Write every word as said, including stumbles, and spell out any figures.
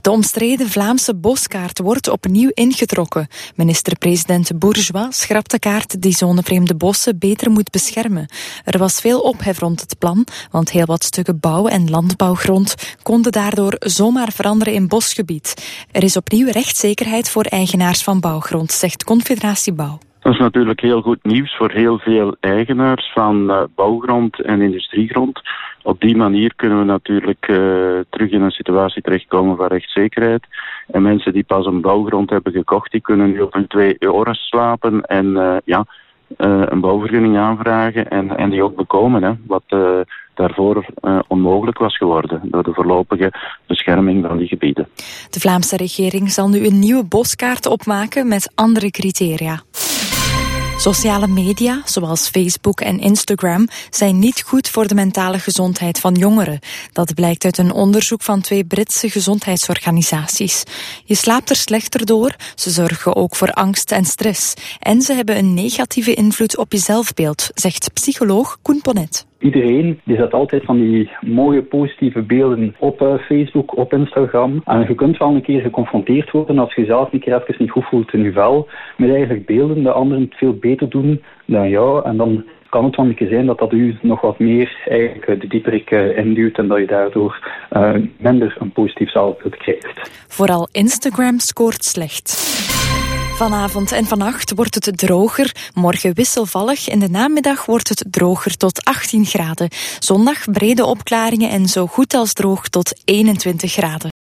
De omstreden Vlaamse boskaart wordt opnieuw ingetrokken. Minister-president Bourgeois schrapt de kaart die zonevreemde bossen beter moet beschermen. Er was veel ophef rond het plan, want heel wat stukken bouw- en landbouwgrond konden daardoor zomaar veranderen in bosgebied. Er is opnieuw rechtszekerheid voor eigenaars van bouwgrond, zegt Confederatie Bouw. Dat is natuurlijk heel goed nieuws voor heel veel eigenaars van uh, bouwgrond en industriegrond. Op die manier kunnen we natuurlijk uh, terug in een situatie terechtkomen van rechtszekerheid. En mensen die pas een bouwgrond hebben gekocht, die kunnen nu op hun twee oren slapen en uh, ja, uh, een bouwvergunning aanvragen en, en die ook bekomen. Hè, wat uh, daarvoor uh, onmogelijk was geworden door de voorlopige bescherming van die gebieden. De Vlaamse regering zal nu een nieuwe boskaart opmaken met andere criteria. Sociale media, zoals Facebook en Instagram, zijn niet goed voor de mentale gezondheid van jongeren. Dat blijkt uit een onderzoek van twee Britse gezondheidsorganisaties. Je slaapt er slechter door, ze zorgen ook voor angst en stress. En ze hebben een negatieve invloed op je zelfbeeld, zegt psycholoog Koen Ponnet. Iedereen die zet altijd van die mooie positieve beelden op uh, Facebook, op Instagram. En je kunt wel een keer geconfronteerd worden als je zelf een keer even niet goed voelt in je vel. Met eigenlijk beelden dat anderen het veel beter doen dan jou. En dan kan het wel een keer zijn dat dat u nog wat meer eigenlijk de dieperik uh, induwt en dat je daardoor uh, minder een positief zelfbeeld krijgt. Vooral Instagram scoort slecht. Vanavond en vannacht wordt het droger, morgen wisselvallig. In de namiddag wordt het droger tot achttien graden. Zondag brede opklaringen en zo goed als droog tot eenentwintig graden.